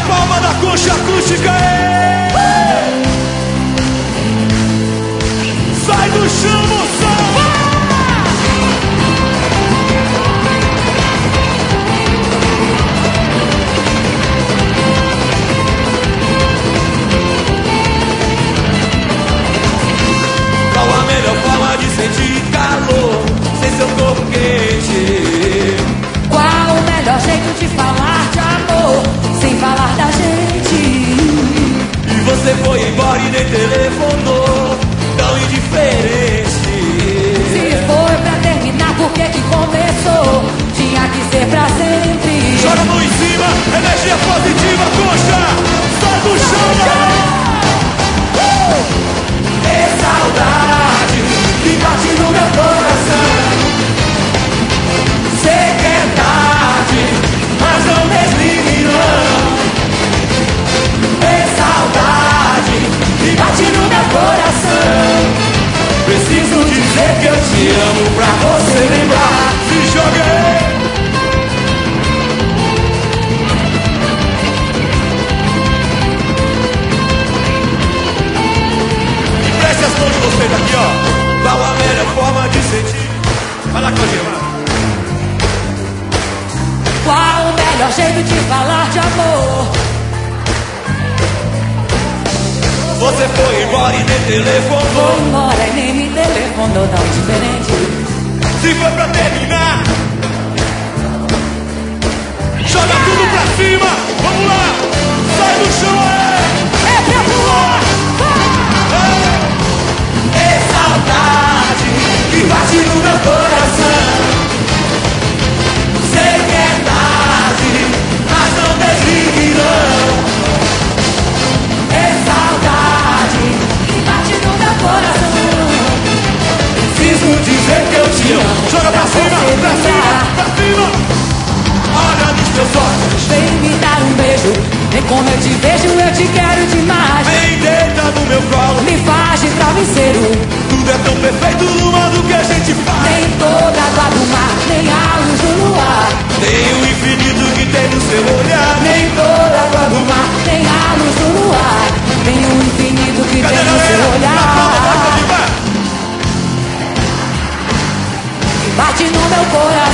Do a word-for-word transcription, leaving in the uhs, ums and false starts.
palma da concha acústica. Sai do chão, moção! Qual a melhor forma de sentir calor sem seu corpo quente? Qual o melhor jeito de falar de amor sem falar da gente? E você foi embora e nem telefonou, tão indiferente. Se foi pra terminar, por que que começou? Tinha que ser pra sempre. Joga a mão em cima, energia positiva, coxa! Sai do chão, galera! É saudade que bate no meu coração. Sei que é tarde, mas não desligue não. É saudade que bate no meu coração. Preciso dizer que eu te amo pra você lembrar. Se joga aí! E preste as mãos de vocês aqui, ó. Qual a melhor forma de sentir? Vai lá, Claudinha, vai lá. Qual o melhor jeito de falar de amor? Você foi embora e nem telefonou. Foi embora e nem me telefonou, tão diferente. Se foi pra terminar, joga tudo pra cima. Vamos lá, sai do chão, é, É pra pular. é. É saudade que bate no meu coração. Sei que é tarde, mas não desligue não. É saudade que bate no meu coração. Preciso dizer que eu te amo. Joga pra cima, pra cima, pra cima. Olha nos teus olhos. Vem me dar um beijo. Vem como eu te vejo, eu te quero demais. Vem deita no meu colo. Me faz de travesseiro. Tudo é tão perfeito no mundo que a gente faz. Nem toda água do mar, nem a luz do luar. Tem o infinito que tem no seu olhar. Nem toda água do mar, nem a luz do luar. Tem o infinito que Cadê tem a no seu galera? Na palma da olhar. mão, vai. Que bate no meu coração.